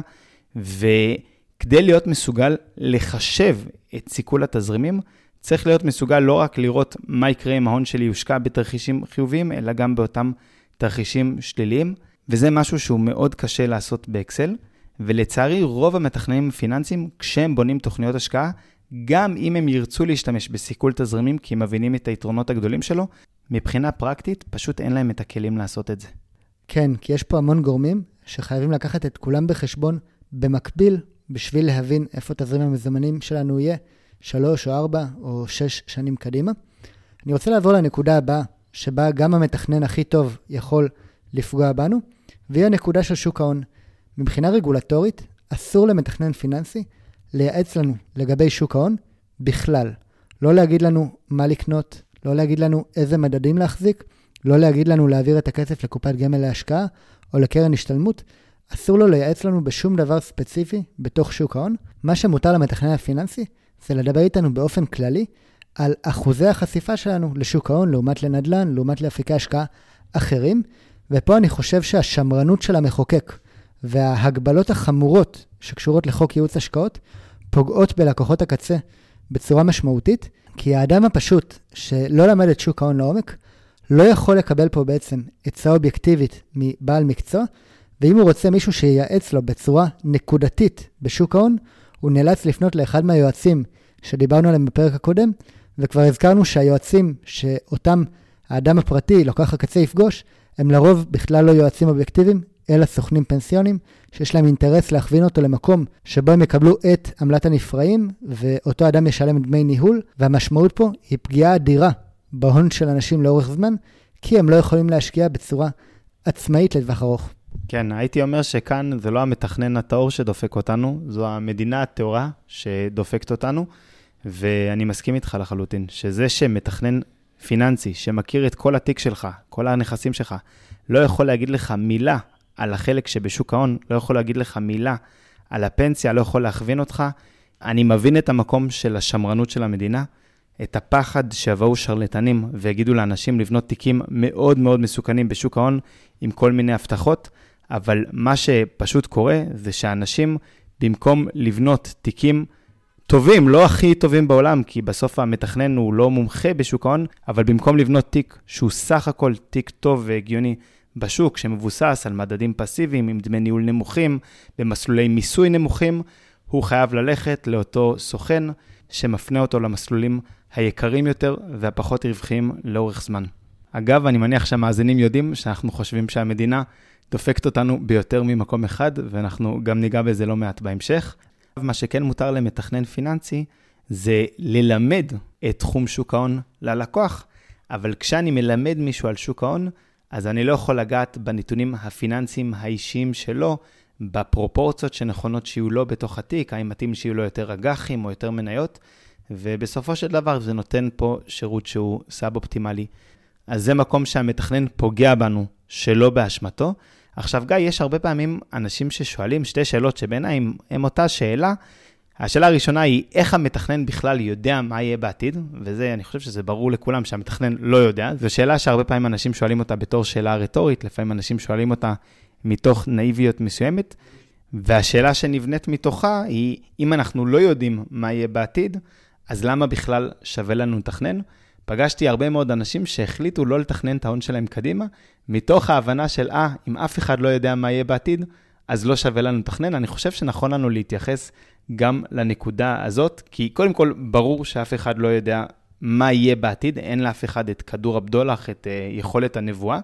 וכדי להיות מסוגל לחשב את סיכול התזרימים, צריך להיות מסוגל לא רק לראות מה יקרה אם ההון שלי יושקע בתרחישים חיוביים, אלא גם באותם תרחישים שליליים, וזה משהו שהוא מאוד קשה לעשות באקסל, ולצערי רוב המתכננים הפיננסיים, כשהם בונים תוכניות השקעה, גם אם הם ירצו להשתמש בסיכול תזרימים, כי הם מבינים את היתרונות הגדולים שלו, מבחינה פרקטית פשוט אין להם את הכלים לעשות את זה. כן, כי יש פה המון גורמים שחייבים לקחת את כולם בחשבון במקביל, בשביל להבין איפה תזרים המזומנים שלנו יהיה 3 או 4 או 6 שנים קדימה. אני רוצה לעבור לנקודה הבאה, שבה גם המתכנן הכי טוב יכול לפגוע בנו, והיא הנקודה של שוק ההון. מבחינה רגולטורית, אסור למתכנן פיננסי לייעץ לנו לגבי שוק ההון בכלל. לא להגיד לנו מה לקנות, לא להגיד לנו איזה מדדים להחזיק, לא להגיד לנו להעביר את הכסף לקופת גמל להשקעה או לקרן השתלמות. אסור לו לייעץ לנו בשום דבר ספציפי בתוך שוק ההון. מה שמותר למתכנן הפיננסי זה לדבר איתנו באופן כללי על אחוזי החשיפה שלנו לשוק ההון, לעומת לנדל"ן, לעומת לאפיקי השקעה אחרים. ופה אני חושב שהשמרנות של המחוקק וההגבלות החמורות שקשורות לחוק ייעוץ השקעות פוגעות בלקוחות הקצה בצורה משמעותית, כי האדם הפשוט שלא למד את שוק ההון לעומק לא יכול לקבל פה בעצם עצה אובייקטיבית מבעל מקצוע, ואם הוא רוצה מישהו שייעץ לו בצורה נקודתית בשוק ההון, הוא נאלץ לפנות לאחד מהיועצים שדיברנו עליהם בפרק הקודם, וכבר הזכרנו שהיועצים שאותם האדם הפרטי, לקוח הקצה יפגוש, הם לרוב בכלל לא יועצים אובייקטיביים, אלא סוכנים פנסיונים, שיש להם אינטרס להכווין אותו למקום שבו הם יקבלו את עמלת הנפרעים, ואותו אדם ישלם דמי ניהול, והמשמעות פה היא פגיעה אדירה בהון של אנשים לאורך זמן, כי הם לא יכולים להשקיע בצורה עצמאית לטווח ארוך. כן, הייתי אומר שכאן זה לא המתכנן הטהור שדופק אותנו, זו המדינה הטהורה שדופקת אותנו, ואני מסכים איתך לחלוטין, שזה שמתכנן פיננסי, שמכיר את כל התיק שלך, כל הנכסים שלך, לא יכול להגיד לך מילה על החלק שבשוק ההון, לא יכול להגיד לך מילה על הפנסיה, לא יכול להכווין אותך. אני מבין את המקום של השמרנות של המדינה, את הפחד שיבואו שרלטנים ויגידו לאנשים לבנות תיקים מאוד מאוד מסוכנים בשוק ההון עם כל מיני הבטחות, אבל מה שפשוט קורה זה שאנשים במקום לבנות תיקים טובים, לא הכי טובים בעולם, כי בסוף המתכנן הוא לא מומחה בשוק ההון, אבל במקום לבנות תיק שהוא סך הכל תיק טוב והגיוני בשוק, שמבוסס על מדדים פסיביים עם דמי ניהול נמוכים, במסלולי מיסוי נמוכים, הוא חייב ללכת לאותו סוכן שמפנה אותו למסלולים היקרים יותר והפחות רווחיים לאורך זמן. אגב, אני מניח שהמאזינים יודעים שאנחנו חושבים שהמדינה דופקת אותנו ביותר ממקום אחד, ואנחנו גם ניגע בזה לא מעט בהמשך. מה שכן מותר למתכנן פיננסי זה ללמד את תחום שוק ההון ללקוח, אבל כשאני מלמד מישהו על שוק ההון, אז אני לא יכול לגעת בנתונים הפיננסיים האישיים שלו, בפרופורציות שנכונות שיהיו לו בתוך התיק, האם מתאים שיהיו לו יותר אג"חים או יותר מניות, ובסופו של דבר זה נותן פה שירות שהוא סאב-אופטימלי. אז זה מקום שהמתכנן פוגע בנו שלא באשמתו. עכשיו גיא, יש הרבה פעמים אנשים ששואלים שתי שאלות שבעיניי הם אותה שאלה. השאלה הראשונה היא איך המתכנן בכלל יודע מה יהיה בעתיד, וזה אני חושב שזה ברור לכולם שהמתכנן לא יודע. זו שאלה שהרבה פעמים אנשים שואלים אותה בתור שאלה רטורית, לפעמים אנשים שואלים אותה מתוך נאיביות מסוימת, והשאלה שנבנית מתוכה היא אם אנחנו לא יודעים מה יהיה בעתיד, אז למה בכלל שווה לנו לתכנן? פגשתי הרבה מאוד אנשים שהחליטו לא לתכנן את ההון שלהם קדימה, מתוך ההבנה של, אם אף אחד לא יודע מה יהיה בעתיד, אז לא שווה לנו לתכנן. אני חושב שנכון לנו להתייחס גם לנקודה הזאת, כי קודם כל ברור שאף אחד לא יודע מה יהיה בעתיד, אין לאף אחד את כדור הבדולח, את יכולת הנבואה.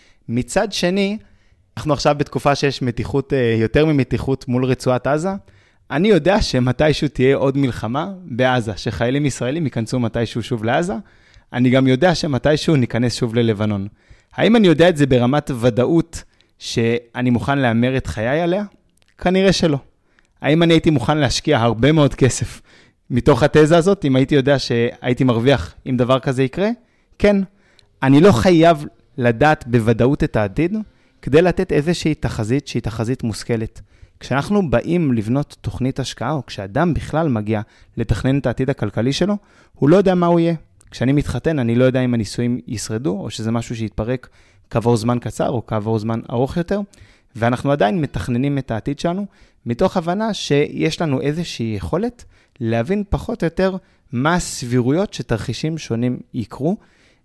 מצד שני, אנחנו עכשיו בתקופה שיש מתיחות, יותר ממתיחות מול רצועת עזה, אני יודע שמתישהו תהיה עוד מלחמה בעזה, שחיילים ישראלים ייכנסו מתישהו שוב לעזה, אני גם יודע שמתישהו ניכנס שוב ללבנון. האם אני יודע את זה ברמת ודאות שאני מוכן לאמר את חיי עליה? כנראה שלא. האם אני הייתי מוכן להשקיע הרבה מאוד כסף מתוך התזה הזאת, אם הייתי יודע שהייתי מרוויח אם דבר כזה יקרה? כן. אני לא חייב לדעת בוודאות את העתיד, כדי לתת איזושהי תחזית שהיא תחזית מושכלת. כשאנחנו באים לבנות תוכנית השקעה, או כשאדם בכלל מגיע לתכנן את העתיד הכלכלי שלו, הוא לא יודע מה הוא יהיה. כשאני מתחתן, אני לא יודע אם הנישואים ישרדו, או שזה משהו שיתפרק כעבור זמן קצר, או כעבור זמן ארוך יותר, ואנחנו עדיין מתכננים את העתיד שלנו, מתוך הבנה שיש לנו איזושהי יכולת להבין פחות או יותר מה הסבירויות שתרחישים שונים יקרו,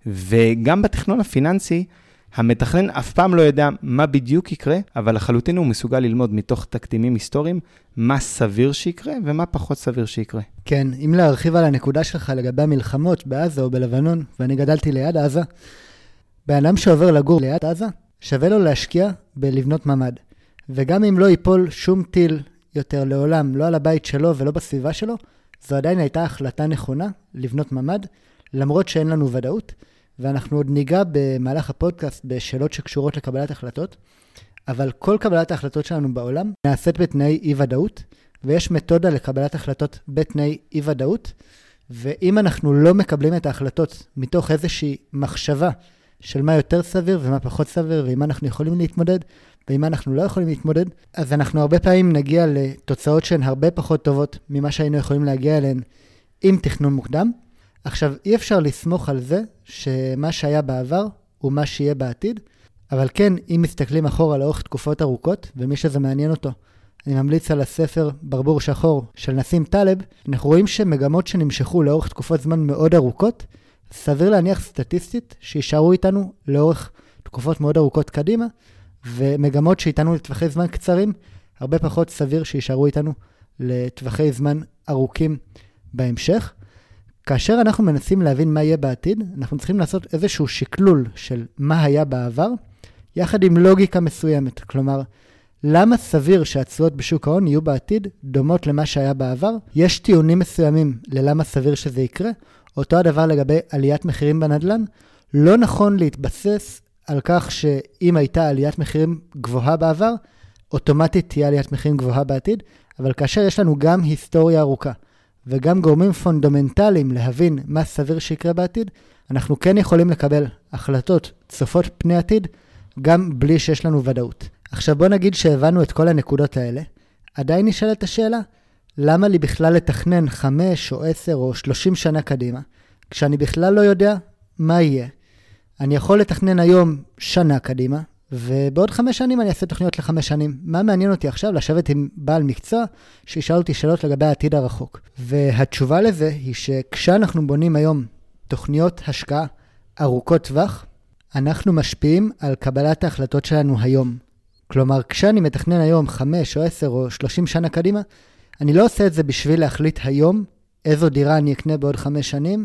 וגם בתכנון הפיננסי, המתכנן אף פעם לא יודע מה בדיוק יקרה, אבל לחלוטין הוא מסוגל ללמוד מתוך תקדימים היסטוריים, מה סביר שיקרה ומה פחות סביר שיקרה. כן, אם להרחיב על הנקודה שלך לגבי המלחמות בעזה או בלבנון, ואני גדלתי ליד עזה, באדם שעובר לגור ליד עזה, שווה לו להשקיע בלבנות ממד. וגם אם לא ייפול שום טיל יותר לעולם, לא על הבית שלו ולא בסביבה שלו, זו עדיין הייתה החלטה נכונה לבנות ממד, למרות שאין לנו ודאות, ואנחנו עוד ניגע במהלך הפודקאסט בשאלות שקשורות לקבלת החלטות, אבל כל קבלת ההחלטות שלנו בעולם נעשית בתנאי אי-ודאות, ויש מתודה לקבלת החלטות בתנאי אי-ודאות, ואם אנחנו לא מקבלים את ההחלטות מתוך איזושהי מחשבה של מה יותר סביר ומה פחות סביר, ועם מה אנחנו יכולים להתמודד, ועם מה אנחנו לא יכולים להתמודד, אז אנחנו הרבה פעמים נגיע לתוצאות שהן הרבה פחות טובות ממה שהיינו יכולים להגיע אליהן עם תכנון מוקדם. עכשיו, אי אפשר לסמוך על זה שמה שהיה בעבר הוא מה שיהיה בעתיד, אבל כן, אם מסתכלים אחורה לאורך תקופות ארוכות, ומי שזה מעניין אותו, אני ממליץ על הספר ברבור שחור של נסים טלב, אנחנו רואים שמגמות שנמשכו לאורך תקופות זמן מאוד ארוכות, סביר להניח סטטיסטית שישארו איתנו לאורך תקופות מאוד ארוכות קדימה, ומגמות שאיתנו לטווחי זמן קצרים, הרבה פחות סביר שישארו איתנו לטווחי זמן ארוכים בהמשך. כאשר אנחנו מנסים להבין מה יהיה בעתיד, אנחנו צריכים לעשות איזשהו שקלול של מה היה בעבר, יחד עם לוגיקה מסוימת. כלומר, למה סביר שהתשואות בשוק ההון יהיו בעתיד דומות למה שהיה בעבר? יש טיעונים מסוימים ללמה סביר שזה יקרה. אותו הדבר לגבי עליית מחירים בנדל"ן. לא נכון להתבסס על כך שאם הייתה עליית מחירים גבוהה בעבר, אוטומטית תהיה עליית מחירים גבוהה בעתיד, אבל כאשר יש לנו גם היסטוריה ארוכה, וגם גורמים פונדמנטליים להבין מה סביר שיקרה בעתיד, אנחנו כן יכולים לקבל החלטות צופות פני עתיד, גם בלי שיש לנו ודאות. עכשיו בוא נגיד שהבנו את כל הנקודות האלה, עדיין נשאלת השאלה, למה לי בכלל לתכנן 5 או 10 או 30 שנה קדימה, כשאני בכלל לא יודע מה יהיה? אני יכול לתכנן היום שנה קדימה, ובעוד 5 שנים אני אעשה תוכניות ל5 שנים. מה מעניין אותי עכשיו? לשבת עם בעל מקצוע שישאל אותי שאלות לגבי העתיד הרחוק. והתשובה לזה היא שכשאנחנו בונים היום תוכניות השקעה ארוכות טווח, אנחנו משפיעים על קבלת ההחלטות שלנו היום. כלומר, כשאני מתכנן היום 5 או 10 או 30 שנה קדימה, אני לא עושה את זה בשביל להחליט היום איזו דירה אני אקנה בעוד 5 שנים,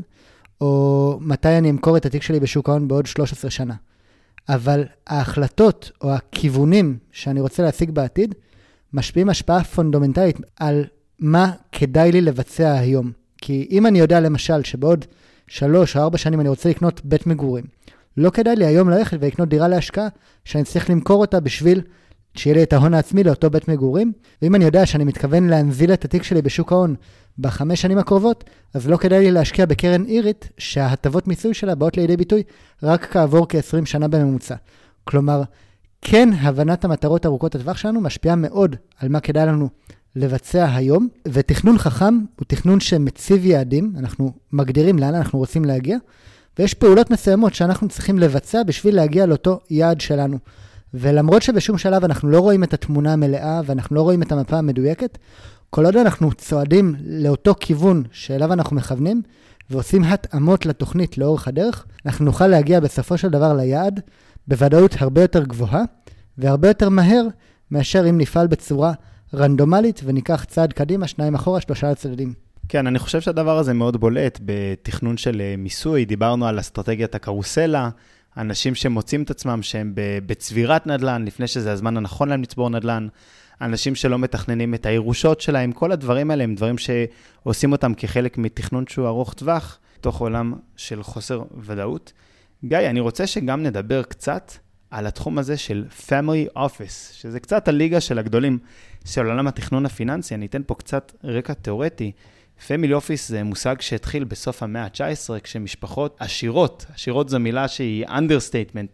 או מתי אני אמכור את התיק שלי בשוק ההון בעוד 13 שנה. אבל ההחלטות או הכיוונים שאני רוצה להשיג בעתיד, משפיעים השפעה פונדמנטלית על מה כדאי לי לבצע היום. כי אם אני יודע למשל שבעוד 3 או 4 שנים אני רוצה לקנות בית מגורים, לא כדאי לי היום ללכת ולקנות דירה להשקעה, שאני צריך למכור אותה בשביל שיהיה לי את ההון העצמי לאותו בית מגורים, ואם אני יודע שאני מתכוון להנזיל את התיק שלי בשוק ההון ב5 שנים הקרובות, אז לא כדאי לי להשקיע בקרן אירית, שההטבות מיסוי שלה באות לידי ביטוי רק כעבור כ20 שנה בממוצע. כלומר, כן, הבנת המטרות ארוכות הטווח שלנו משפיעה מאוד על מה כדאי לנו לבצע היום, ותכנון חכם הוא תכנון שמציב יעדים, אנחנו מגדירים לאן אנחנו רוצים להגיע, ויש פעולות מסוימות שאנחנו צריכים לבצע בשביל להגיע לאותו יעד שלנו. ולמרות שבשום שלב אנחנו לא רואים את התמונה המלאה, ואנחנו לא רואים את המפה המדויקת, כל עוד אנחנו צועדים לאותו כיוון שאליו אנחנו מכוונים, ועושים התאמות לתוכנית לאורך הדרך, אנחנו נוכל להגיע בסופו של דבר ליעד, בוודאות הרבה יותר גבוהה, והרבה יותר מהר, מאשר אם נפעל בצורה רנדומלית, וניקח צעד קדימה, 2 אחורה, 3 צעדים. כן, אני חושב שהדבר הזה מאוד בולט בתכנון של מיסוי. דיברנו על אסטרטגיית הקרוסלה, אנשים שמוצאים את עצמם שהם בצבירת נדל"ן, לפני שזה הזמן הנכון להם לצבור נדל"ן, אנשים שלא מתכננים את הירושות שלהם, כל הדברים האלה הם דברים שעושים אותם כחלק מתכנון שהוא ארוך טווח, תוך עולם של חוסר ודאות. גיא, אני רוצה שגם נדבר קצת על התחום הזה של Family Office, שזה קצת הליגה של הגדולים של עולם התכנון הפיננסי. אני אתן פה קצת רקע תיאורטי. Family Office זה מושג שהתחיל בסוף המאה ה-19, כשמשפחות עשירות זו מילה שהיא understatement,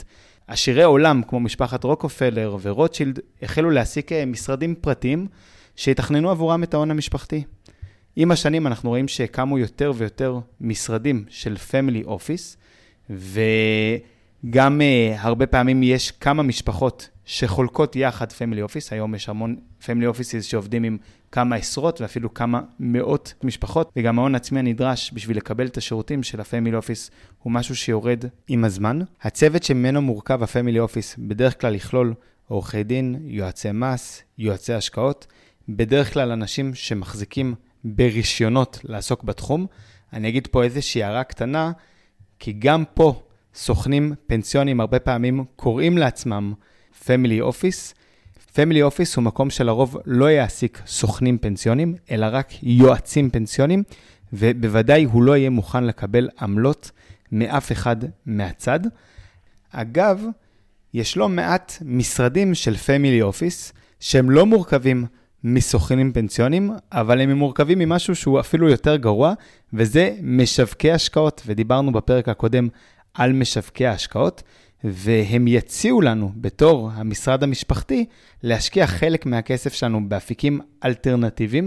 עשירי עולם, כמו משפחת רוקפלר ורוטשילד, החלו להעסיק משרדים פרטיים שיתכננו עבורם את ההון המשפחתי. עם השנים אנחנו רואים שקמו יותר ויותר משרדים של פמילי אופיס, וגם הרבה פעמים יש כמה משפחות שחולקות יחד פמילי אופיס. היום יש המון פמילי אופיסיס שעובדים עם כמה עשרות ואפילו כמה מאות משפחות, וגם ההון עצמי הנדרש בשביל לקבל את השירותים של הפמילי אופיס הוא משהו שיורד עם הזמן. הצוות שממנו מורכב הפמילי אופיס בדרך כלל יכלול עורכי דין, יועצי מס, יועצי השקעות, בדרך כלל אנשים שמחזיקים ברישיונות לעסוק בתחום. אני אגיד פה איזושהי הערה קטנה, כי גם פה סוכנים פנסיונים הרבה פעמים קוראים לעצמם פמילי אופיס. פמילי אופיס הוא מקום שלרוב לא יעסיק סוכנים פנסיונים, אלא רק יועצים פנסיונים, ובוודאי הוא לא יהיה מוכן לקבל עמלות מאף אחד מהצד. אגב, יש לא מעט משרדים של פמילי אופיס, שהם לא מורכבים מסוכנים פנסיונים, אבל הם מורכבים ממשהו שהוא אפילו יותר גרוע, וזה משווקי השקעות, ודיברנו בפרק הקודם על משווקי ההשקעות, והם יציעו לנו בתור המשרד המשפחתי להשקיע חלק מהכסף שלנו באפיקים אלטרנטיביים,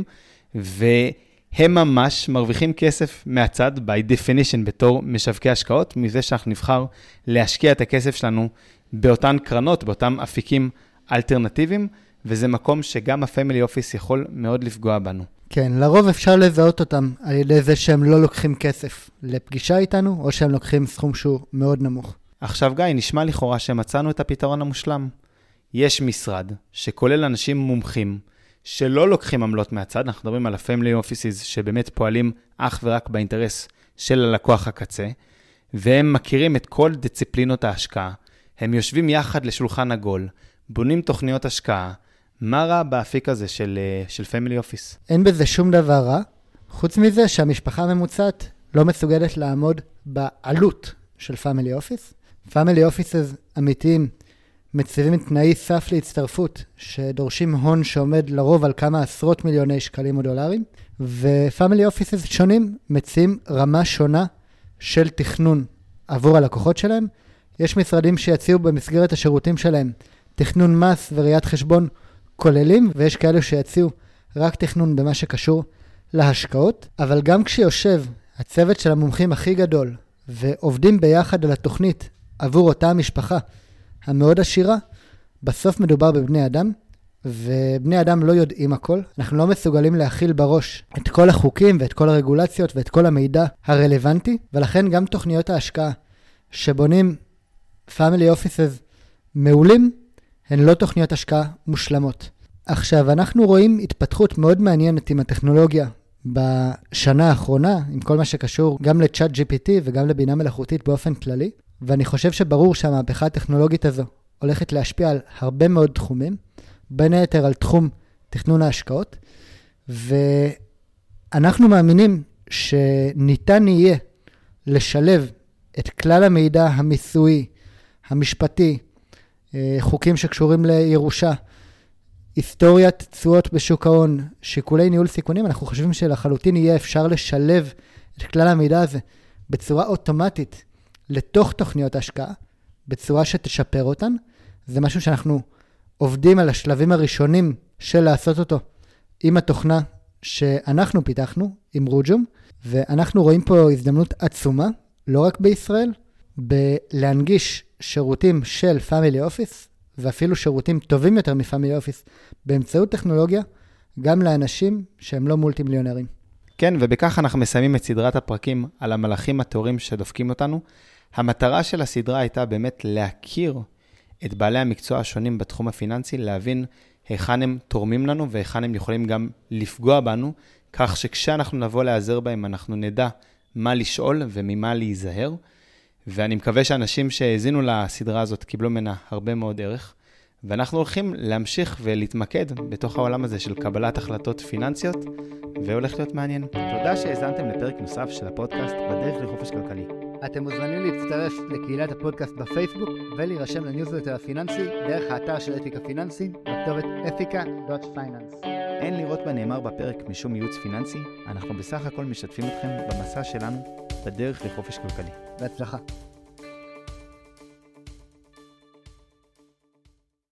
והם ממש מרוויחים כסף מהצד by definition בתור משווקי השקעות, מזה שאנחנו נבחר להשקיע את הכסף שלנו באותן קרנות, באותם אפיקים אלטרנטיביים, וזה מקום שגם הפמילי אופיס יכול מאוד לפגוע בנו. כן, לרוב אפשר לזהות אותם על ידי זה שהם לא לוקחים כסף לפגישה איתנו, או שהם לוקחים סכום שהוא מאוד נמוך. עכשיו גיא, נשמע לכאורה שמצאנו את הפתרון המושלם. יש משרד שכולל אנשים מומחים שלא לוקחים עמלות מהצד, אנחנו מדברים על הפמילי אופיסיס שבאמת פועלים אך ורק באינטרס של הלקוח הקצה, והם מכירים את כל דיסציפלינות ההשקעה, הם יושבים יחד לשולחן עגול, בונים תוכניות השקעה. מה רע באפיק הזה של פמילי אופיס? אין בזה שום דבר רע, חוץ מזה שהמשפחה הממוצעת לא מסוגלת לעמוד בעלות של פמילי אופיס. פמילי אופיסס אמיתיים מציבים תנאי סף להצטרפות שדורשים הון שעומד לרוב על כמה עשרות מיליוני שקלים או דולרים, ופמילי אופיסס שונים מציעים רמה שונה של תכנון עבור הלקוחות שלהם. יש משרדים שיציעו במסגרת השירותים שלהם תכנון מס וראיית חשבון כוללים, ויש כאלו שיציעו רק תכנון במה שקשור להשקעות, אבל גם כשיושב הצוות של המומחים הכי גדול ועובדים ביחד על התוכנית עבור אותה המשפחה המאוד עשירה, בסוף מדובר בבני אדם, ובני אדם לא יודעים הכל. אנחנו לא מסוגלים להכיל בראש את כל החוקים ואת כל הרגולציות ואת כל המידע הרלוונטי, ולכן גם תוכניות ההשקעה שבונים פמילי אופיסס מעולים, הן לא תוכניות השקעה מושלמות. עכשיו, אנחנו רואים התפתחות מאוד מעניינת עם הטכנולוגיה בשנה האחרונה, עם כל מה שקשור גם לצ'אט GPT וגם לבינה מלאכותית באופן כללי, ואני חושב שברור שהמהפכה הטכנולוגית הזו הולכת להשפיע על הרבה מאוד תחומים, בין היתר על תחום תכנון ההשקעות, ואנחנו מאמינים שניתן יהיה לשלב את כלל המידע המיסוי, המשפטי, חוקים שקשורים לירושה, היסטוריית תשואות בשוק ההון, שיקולי ניהול סיכונים. אנחנו חושבים שלחלוטין יהיה אפשר לשלב את כלל המידע הזה בצורה אוטומטית לתוך תוכניות ההשקעה, בצורה שתשפר אותן. זה משהו שאנחנו עובדים על השלבים הראשונים של לעשות אותו עם התוכנה שאנחנו פיתחנו, עם רוג'ום, ואנחנו רואים פה הזדמנות עצומה, לא רק בישראל, בלהנגיש שירותים של פמילי אופיס, ואפילו שירותים טובים יותר מפמילי אופיס, באמצעות טכנולוגיה, גם לאנשים שהם לא מולטי מיליונרים. כן, ובכך אנחנו מסיימים את סדרת הפרקים על המלאכים התיאוריים שדופקים אותנו. המטרה של הסדרה הייתה באמת להכיר את בעלי המקצוע השונים בתחום הפיננסי, להבין היכן הם תורמים לנו והיכן הם יכולים גם לפגוע בנו, כך שכשאנחנו נבוא להיעזר בהם אנחנו נדע מה לשאול וממה להיזהר. ואני מקווה שאנשים שהזינו לסדרה הזאת קיבלו ממנה הרבה מאוד ערך, ואנחנו הולכים להמשיך ולהתמקד בתוך העולם הזה של קבלת החלטות פיננסיות, והולך להיות מעניין. תודה שהזנתם לפרק נוסף של הפודקאסט בדרך לחופש כלכלי. אתם מוזמנים להצטרף לקהילת הפודקאסט בפייסבוק, ולהירשם לניוזלטר הפיננסי דרך האתר של אתיקה פיננסי, בכתובת ethica.finance. אין לראות בנאמר בפרק משום ייעוץ פיננסי, אנחנו בסך הכל משתפים אתכם במסע שלנו בדרך לחופש כלכלי. בהצלחה.